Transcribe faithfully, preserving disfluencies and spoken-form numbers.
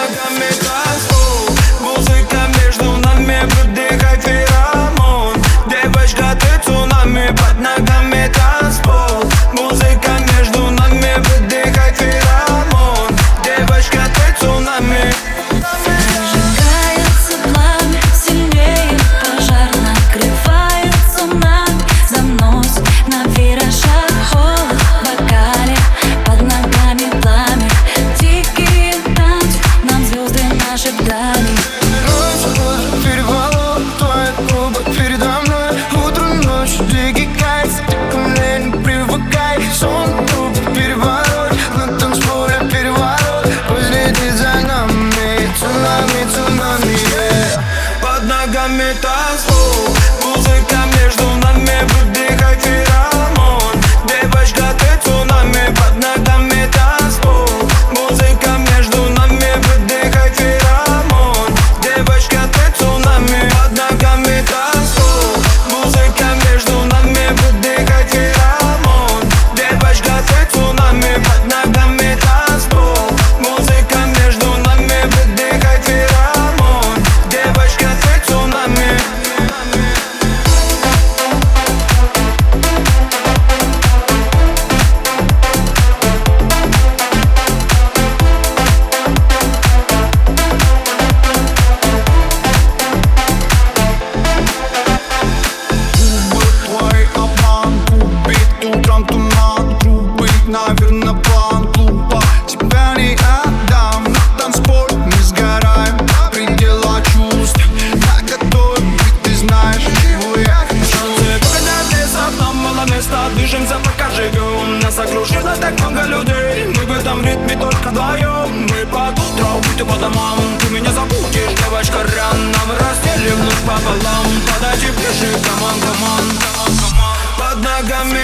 ногами танцпол, музыка между нами, выдыхай феромон. Девочка, ты цунами, под ногами танцпол, музыка между нами, выдыхай феромон. Девочка, ты цунами. Зажигается пламя, сильнее пожар, накрывает цунами, заносит на виражах. Холод в бокале, под ногами пламя, дикие танцы, нам звезды наши вдали. Перевал, твои губы передо мной, утро, ночь, дикий кайф, ты ко мне не привыкай. Сон, труп, переворот, на танцполе переворот, последний за нами, цунами, цунами, yeah. Под ногами танцпол, музыка между нами, выдыхай феромон. Девочка, ты цунами, под ногами танцпол, музыка между нами, выдыхай феромон. Девочка, ты цунами, под ногами танцпол, музыка между нами, выдыхай феромон. Девочка, ты цунами, под ногами танцпол, музыка между нами, выдыхай феромон. Девочка, ты цунами. Губы твой обман, губит утром туман, грубый, наверно, план глупо. Тебя не отдам, на танцполе не сгораем, предела чувств, наготове быть, ты знаешь, чего я хочу. Когда лесов нам мало места, движемся пока живем. Нас окружено так много людей, мы в этом ритме только вдвоем. Мы под утро уйдем по домам, ты меня забудешь, девочка, рано. Мы разделим ночь пополам, подойди ближе, команд, команд. Под ногами